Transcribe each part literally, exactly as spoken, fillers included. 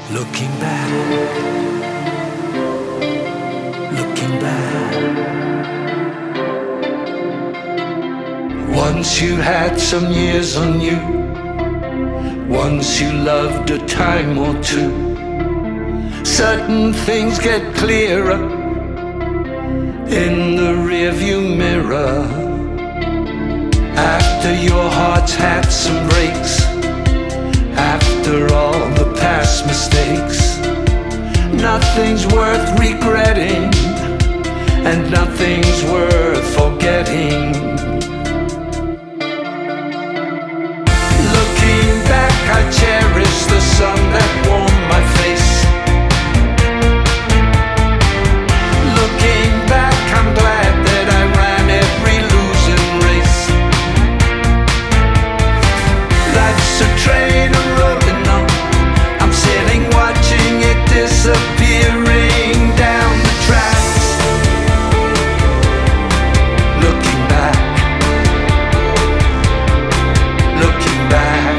Looking back, looking back. Once you had some years on you, once you loved a time or two, certain things get clearer in the rearview mirror. After your heart's had some breaks, after all the past mistakes, nothing's worth regretting, and nothing's worth forgetting. Looking back, I cherish the sun that warmed my face. Looking back, I'm glad that I ran every losing race. Life's a train I'm rolling on, I'm sitting watching it disappearing down the tracks. Looking back, looking back.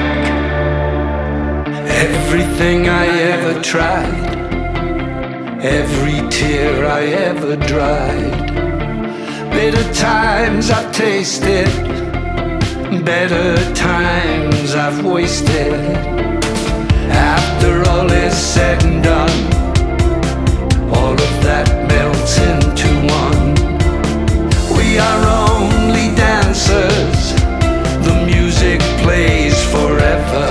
Everything I ever tried, every tear I ever dried, bitter times I've tasted, better times I've wasted. After all is said and done, all of that melts into one. We are only dancers, the music plays forever.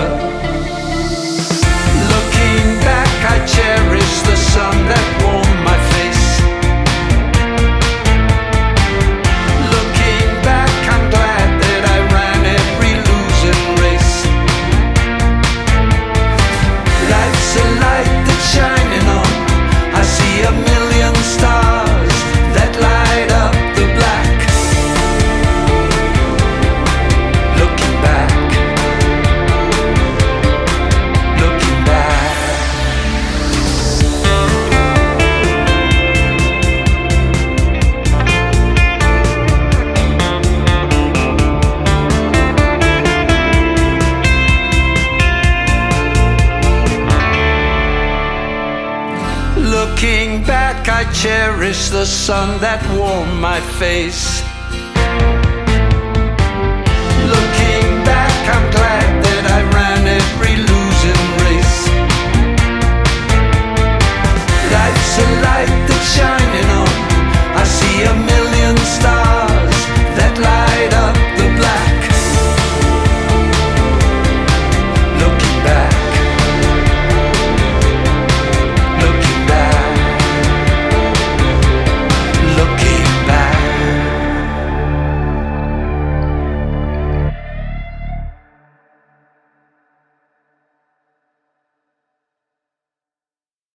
Looking back, I cherish the sun that warmed my face. Looking back, I'm glad that I ran every losing race. Life's a light that's shining on, I see a million stars that light up the black. Looking back, looking back. Looking back, I cherish the sun that warmed my face.